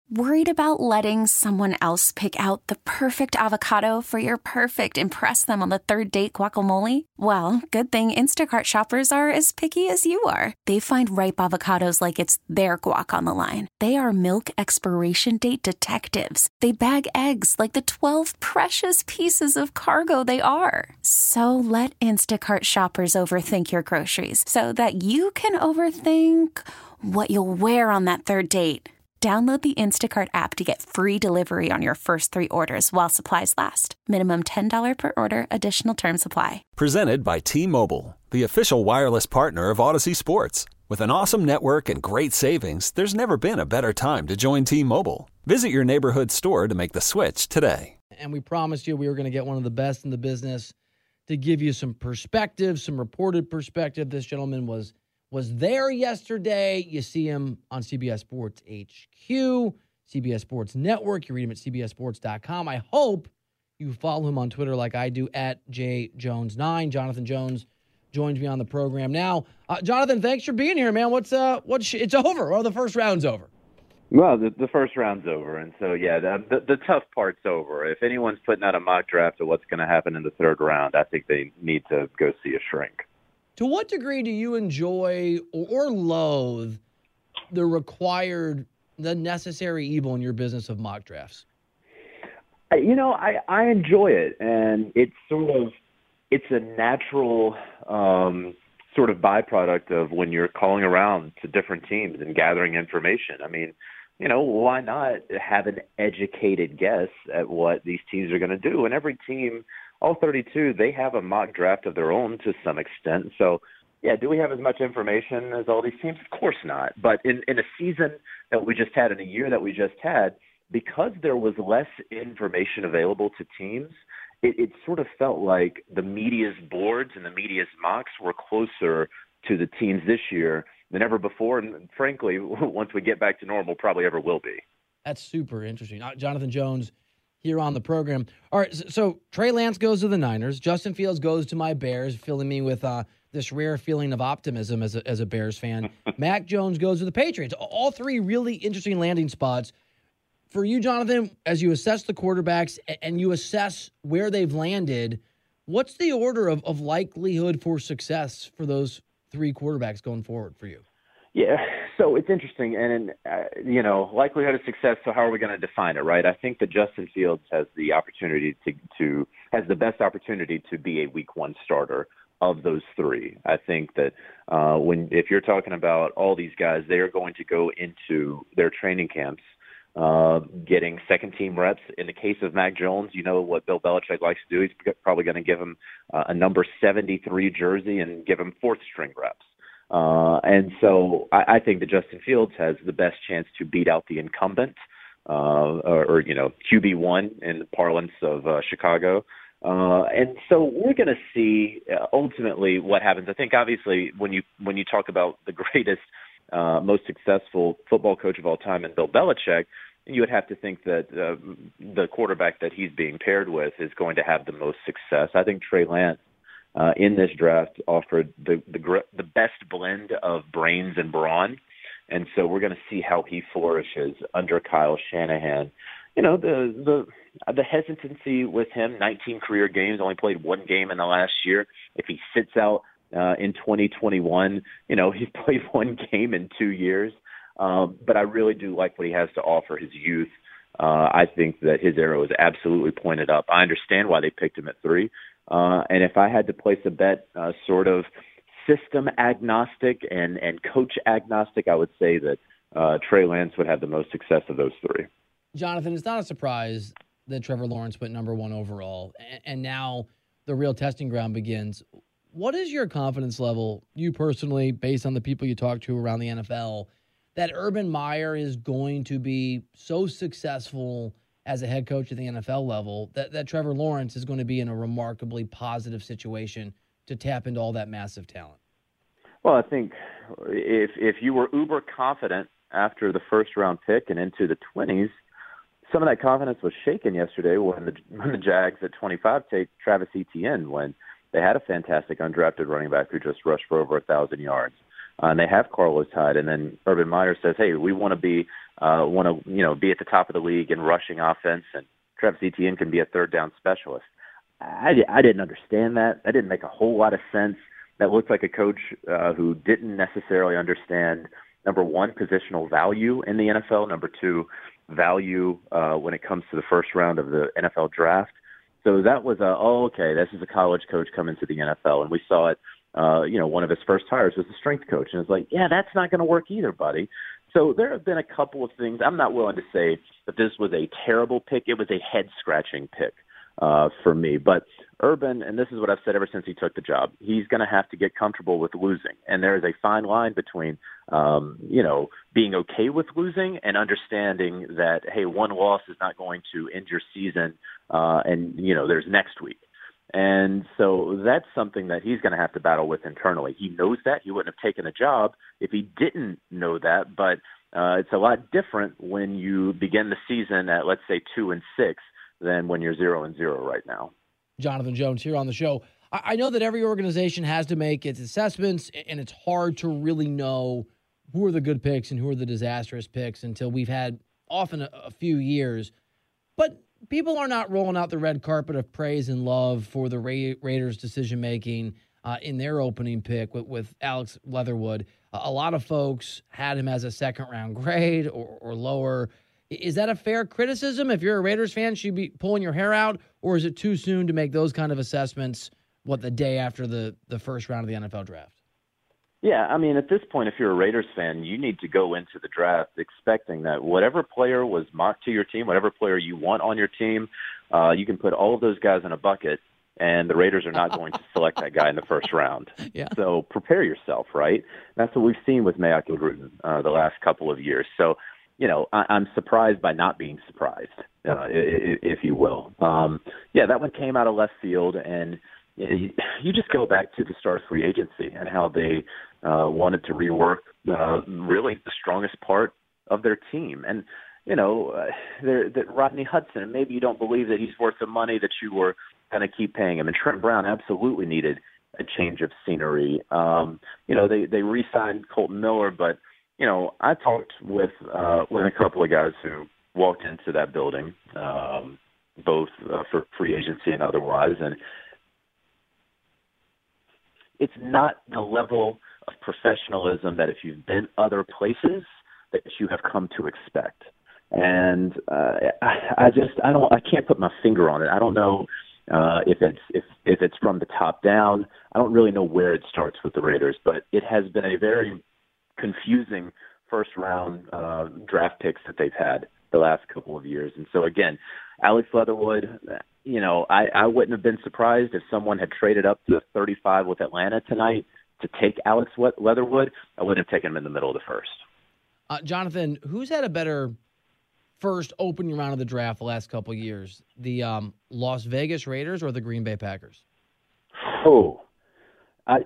Worried about letting someone else pick out the perfect avocado for your perfect impress them on the third date guacamole? Well, good thing Instacart shoppers are as picky as you are. They find ripe avocados like it's their guac on the line. They are milk expiration date detectives. They bag eggs like the 12 precious pieces of cargo they are. So let Instacart shoppers overthink your groceries so that you can overthink what you'll wear on that third date. Download the Instacart app to get free delivery on your first 3 orders while supplies last. Minimum $10 per order. Additional terms apply. Presented by T-Mobile, the official wireless partner of Odyssey Sports. With an awesome network and great savings, there's never been a better time to join T-Mobile. Visit your neighborhood store to make the switch today. And we promised you we were going to get one of the best in the business to give you some perspective, some reported perspective. This gentleman was there yesterday. You see him on CBS Sports HQ, CBS Sports Network. You read him at cbssports.com. I hope you follow him on Twitter like I do at jjones9. Jonathan Jones joins me on the program now. Jonathan, thanks for being here, man. It's over. Well, the first round's over. Well, the first round's over, and so, yeah, the tough part's over. If anyone's putting out a mock draft of what's going to happen in the third round, I think they need to go see a shrink. To what degree do you enjoy or loathe the necessary evil in your business of mock drafts? I enjoy it, and it's a natural sort of byproduct of when you're calling around to different teams and gathering information. I mean, why not have an educated guess at what these teams are going to do? And every team, all 32, they have a mock draft of their own to some extent. So, yeah, do we have as much information as all these teams? Of course not. But in a season that we just had, in a year that we just had, because there was less information available to teams, it sort of felt like the media's boards and the media's mocks were closer to the teams this year than ever before. And frankly, once we get back to normal, probably ever will be. That's super interesting. Jonathan Jones here on the program. All right, so Trey Lance goes to the Niners. Justin Fields goes to my Bears, filling me with this rare feeling of optimism as a Bears fan. Mac Jones goes to the Patriots. All three really interesting landing spots. For you, Jonathan, as you assess the quarterbacks and you assess where they've landed, what's the order of likelihood for success for those three quarterbacks going forward for you? Yeah, so it's interesting. And, likelihood of success, so how are we going to define it, right? I think that Justin Fields has the opportunity has the best opportunity to be a week one starter of those three. I think that if you're talking about all these guys, they are going to go into their training camps getting second-team reps. In the case of Mac Jones, you know what Bill Belichick likes to do. He's probably going to give him a number 73 jersey and give him fourth-string reps. And so I think that Justin Fields has the best chance to beat out the incumbent, or QB1 in the parlance of Chicago. And so we're going to see ultimately what happens. I think obviously when you talk about the greatest, most successful football coach of all time in Bill Belichick, you would have to think that the quarterback that he's being paired with is going to have the most success. I think Trey Lance in this draft offered the best blend of brains and brawn, and so we're going to see how he flourishes under Kyle Shanahan. The hesitancy with him, 19 career games, only played one game in the last year. If he sits out in 2021, he's played one game in 2 years. But I really do like what he has to offer, his youth. I think that his arrow is absolutely pointed up. I understand why they picked him at 3. And if I had to place a bet, sort of system agnostic and coach agnostic, I would say that Trey Lance would have the most success of those 3. Jonathan, it's not a surprise that Trevor Lawrence went number 1 overall, and now the real testing ground begins. What is your confidence level, you personally, based on the people you talk to around the NFL, that Urban Meyer is going to be so successful as a head coach at the NFL level that Trevor Lawrence is going to be in a remarkably positive situation to tap into all that massive talent? Well, I think if you were uber confident after the first-round pick and into the 20s, some of that confidence was shaken yesterday when the Jags at 25 take Travis Etienne when they had a fantastic undrafted running back who just rushed for over 1,000 yards. and they have Carlos Hyde, and then Urban Meyer says, hey, we want to be be at the top of the league in rushing offense, and Travis Etienne can be a third down specialist. I didn't understand that. That didn't make a whole lot of sense. That looked like a coach who didn't necessarily understand, number one, positional value in the NFL, number two, value when it comes to the first round of the NFL draft. So that was okay, this is a college coach coming to the NFL, and we saw it. One of his first hires was a strength coach, and it's like, yeah, that's not going to work either, buddy. So there have been a couple of things. I'm not willing to say that this was a terrible pick. It was a head-scratching pick for me. But Urban, and this is what I've said ever since he took the job, he's going to have to get comfortable with losing. And there is a fine line between, being okay with losing and understanding that, hey, one loss is not going to end your season, and there's next week. And so that's something that he's going to have to battle with internally. He knows that. He wouldn't have taken a job if he didn't know that. But it's a lot different when you begin the season at, let's say, 2-6 than when you're 0-0 right now. Jonathan Jones here on the show. I know that every organization has to make its assessments, and it's hard to really know who are the good picks and who are the disastrous picks until we've had often a few years. But people are not rolling out the red carpet of praise and love for the Raiders' decision-making in their opening pick with Alex Leatherwood. A lot of folks had him as a second-round grade or lower. Is that a fair criticism? If you're a Raiders fan, should you be pulling your hair out, or is it too soon to make those kind of assessments, the day after the first round of the NFL draft? Yeah, I mean, at this point, if you're a Raiders fan, you need to go into the draft expecting that whatever player was mocked to your team, whatever player you want on your team, you can put all of those guys in a bucket, and the Raiders are not going to select that guy in the first round. Yeah. So prepare yourself, right? That's what we've seen with Mayock and Gruden the last couple of years. So, I'm surprised by not being surprised, if you will. That one came out of left field, and you just go back to the start of free agency and how they wanted to rework really the strongest part of their team. And, that Rodney Hudson, and maybe you don't believe that he's worth the money that you were going to keep paying him. And Trent Brown absolutely needed a change of scenery. They re-signed Colton Miller, but, I talked with a couple of guys who walked into that building, both for free agency and otherwise, and it's not the level of professionalism that if you've been other places that you have come to expect. And I can't put my finger on it. I don't know if it's from the top down. I don't really know where it starts with the Raiders, but it has been a very confusing first round draft picks that they've had the last couple of years. And so again, Alex Leatherwood, I wouldn't have been surprised if someone had traded up to 35 with Atlanta tonight to take Alex Leatherwood. I wouldn't have taken him in the middle of the first. Jonathan, who's had a better first opening round of the draft the last couple of years? The Las Vegas Raiders or the Green Bay Packers? I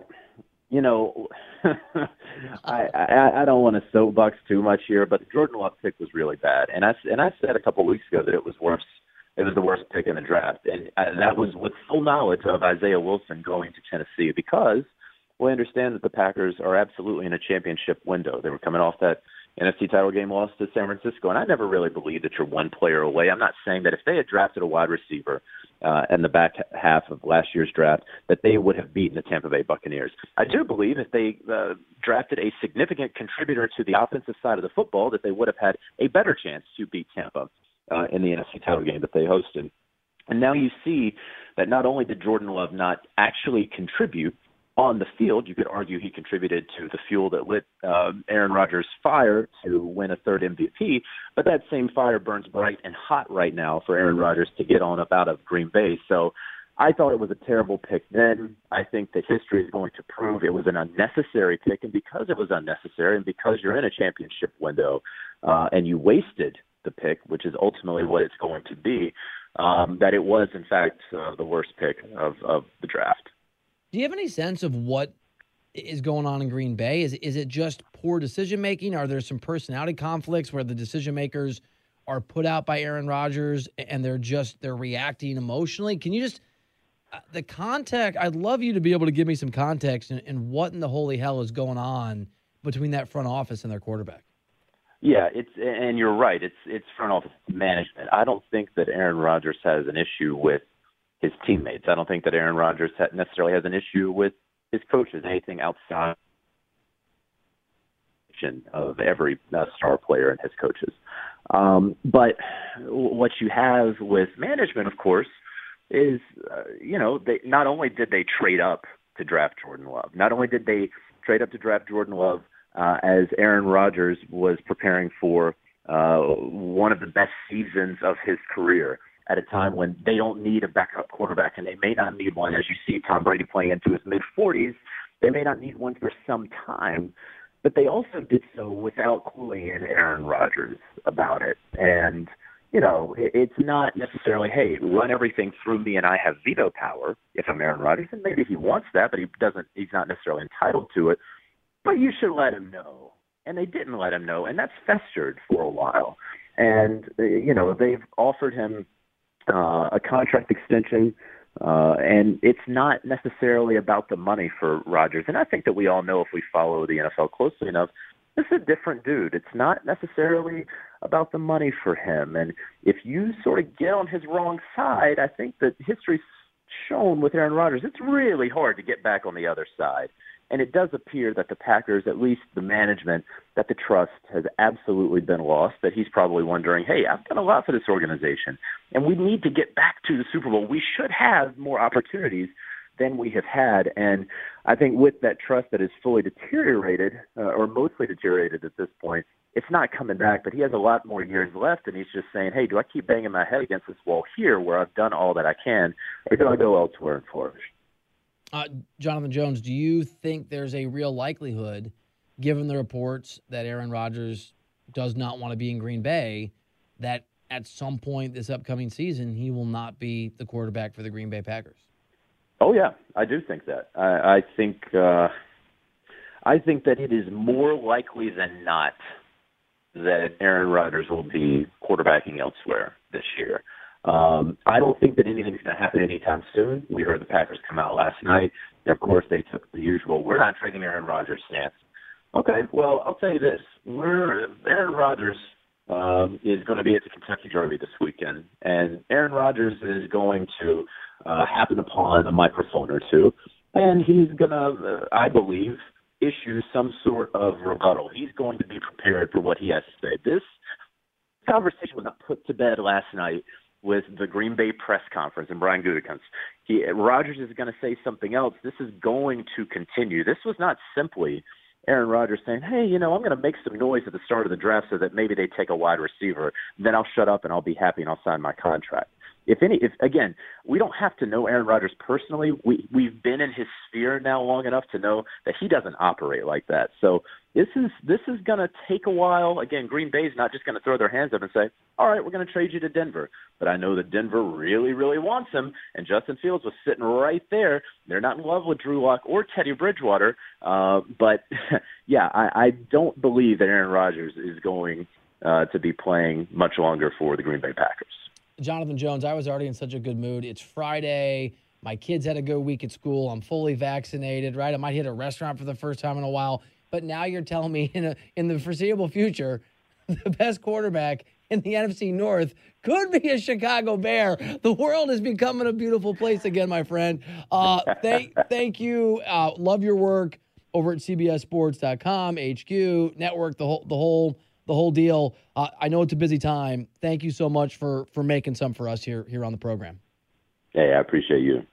don't want to soapbox too much here, but the Jordan Love pick was really bad. And I said a couple of weeks ago that it was worse. It was the worst pick in the draft. And that was with full knowledge of Isaiah Wilson going to Tennessee, because we understand that the Packers are absolutely in a championship window. They were coming off that NFC title game loss to San Francisco, and I never really believed that you're one player away. I'm not saying that if they had drafted a wide receiver in the back half of last year's draft that they would have beaten the Tampa Bay Buccaneers. I do believe if they drafted a significant contributor to the offensive side of the football that they would have had a better chance to beat Tampa in the NFC title game that they hosted. And now you see that not only did Jordan Love not actually contribute on the field, you could argue he contributed to the fuel that lit Aaron Rodgers' fire to win a third MVP, but that same fire burns bright and hot right now for Aaron Rodgers to get on up out of Green Bay. So I thought it was a terrible pick then. I think that history is going to prove it was an unnecessary pick, and because it was unnecessary and because you're in a championship window and you wasted the pick, which is ultimately what it's going to be, that it was, in fact, the worst pick of the draft. Do you have any sense of what is going on in Green Bay? Is it just poor decision-making? Are there some personality conflicts where the decision-makers are put out by Aaron Rodgers and they're reacting emotionally? Can you just the context? I'd love you to be able to give me some context and what in the holy hell is going on between that front office and their quarterback. Yeah, and you're right. It's front office management. I don't think that Aaron Rodgers has an issue with his teammates. I don't think that Aaron Rodgers necessarily has an issue with his coaches. Anything outside of every star player and his coaches. But what you have with management, of course, is they not only did they trade up to draft Jordan Love, not only did they trade up to draft Jordan Love. As Aaron Rodgers was preparing for one of the best seasons of his career at a time when they don't need a backup quarterback, and they may not need one. As you see Tom Brady playing into his mid-40s, they may not need one for some time, but they also did so without cooling in Aaron Rodgers about it. And, it's not necessarily, hey, run everything through me and I have veto power if I'm Aaron Rodgers, and maybe he wants that, but he's not necessarily entitled to it. But you should let him know. And they didn't let him know, and that's festered for a while. And, they've offered him a contract extension, and it's not necessarily about the money for Rodgers. And I think that we all know, if we follow the NFL closely enough, this is a different dude. It's not necessarily about the money for him. And if you sort of get on his wrong side, I think that history's shown with Aaron Rodgers, it's really hard to get back on the other side. And it does appear that the Packers, at least the management, that the trust has absolutely been lost, that he's probably wondering, hey, I've done a lot for this organization, and we need to get back to the Super Bowl. We should have more opportunities than we have had. And I think with that trust that is fully deteriorated, or mostly deteriorated at this point, it's not coming back, but he has a lot more years left, and he's just saying, hey, do I keep banging my head against this wall here where I've done all that I can, or do I go elsewhere and flourish? Jonathan Jones, do you think there's a real likelihood, given the reports that Aaron Rodgers does not want to be in Green Bay, that at some point this upcoming season he will not be the quarterback for the Green Bay Packers? Oh, yeah, I do think that. I think that it is more likely than not that Aaron Rodgers will be quarterbacking elsewhere this year. I don't think that anything's going to happen anytime soon. We heard the Packers come out last night. Of course, they took the usual, we're not trading Aaron Rodgers stance. Okay, well, I'll tell you this. Aaron Rodgers is going to be at the Kentucky Derby this weekend, and Aaron Rodgers is going to happen upon a microphone or two, and he's going to, I believe, issue some sort of rebuttal. He's going to be prepared for what he has to say. This conversation was not put to bed last night with the Green Bay press conference and Brian Gutekunst. Rodgers is going to say something else. This is going to continue. This was not simply Aaron Rodgers saying, hey, I'm going to make some noise at the start of the draft so that maybe they take a wide receiver. Then I'll shut up and I'll be happy and I'll sign my contract. If again, we don't have to know Aaron Rodgers personally. We've been in his sphere now long enough to know that he doesn't operate like that. So this is going to take a while. Again, Green Bay's not just going to throw their hands up and say, all right, we're going to trade you to Denver. But I know that Denver really, really wants him, and Justin Fields was sitting right there. They're not in love with Drew Lock or Teddy Bridgewater. But, yeah, I don't believe that Aaron Rodgers is going to be playing much longer for the Green Bay Packers. Jonathan Jones, I was already in such a good mood. It's Friday. My kids had a good week at school. I'm fully vaccinated, right? I might hit a restaurant for the first time in a while. But now you're telling me in the foreseeable future, the best quarterback in the NFC North could be a Chicago Bear. The world is becoming a beautiful place again, my friend. Thank you. Love your work over at CBSSports.com, HQ, network, the whole deal. I know it's a busy time. Thank you so much for making some for us here on the program. Hey, I appreciate you.